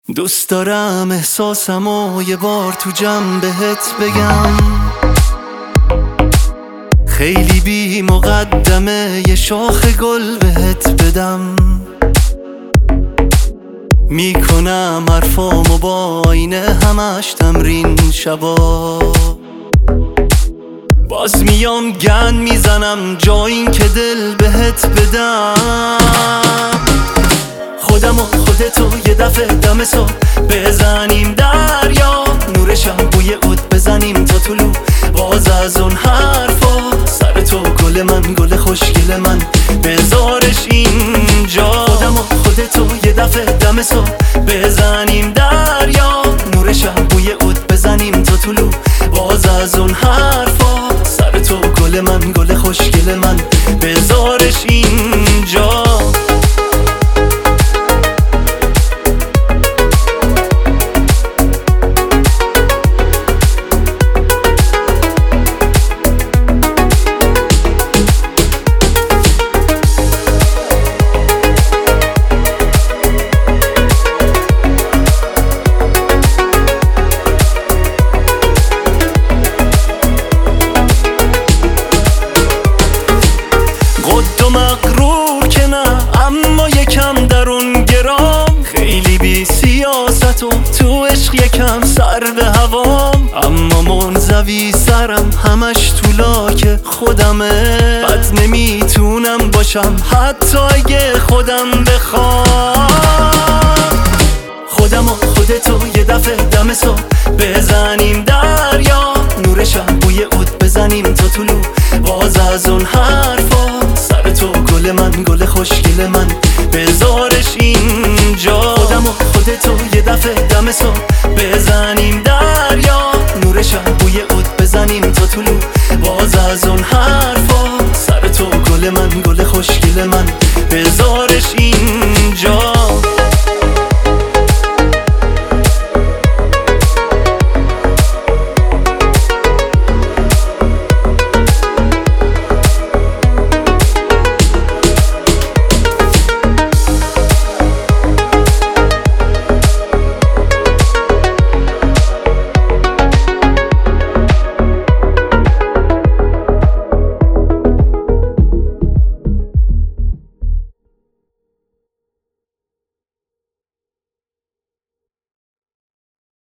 دوست دارم احساسمو یه بار تو جمع بهت بگم، خیلی بی مقدمه یه شاخ گل بهت بدم. میکنم حرفامو با آینه همش تمرین شبا، باز میام گند میزنم جا این که دل بهت بدم. خودم و خودتو یه دفعه دم صبح بزنیم دریا، نورشم بوی عود بزنیم تا طلوع، باز از اون حرفا سر تو گل من، گل خوشگل من، بذارش اینجا. خودم و خودتو یه دفعه دم صبح بزنیم دریا، نورشم بوی عود بزنیم تا طلوع، باز از اون حرفا سر تو گل من، گل خوشگل من، بذارش اینجا. قد و مغرور که نه، اما یکم درون گرام، خیلی بی سیاست و تو عشق یکم سر به هوام، اما منزوی سرم همش تو لاک خودمه، بد نمیتونم باشم حتی اگه خودم بخوام. خودم و خودتو یه دفعه دم صبح بزنیم دریا، نورشم بوی عود بزنیم تا طلوع، باز از اون حرفا سر تو گل من، گل خوشگل من، بذارش اینجا. خودم و خودتو یه دفعه دم صبح بزنیم دریا، نورشم بوی عود بزنیم تا طلوع، باز از اون حرفا سر تو گل من، گل خوشگل من،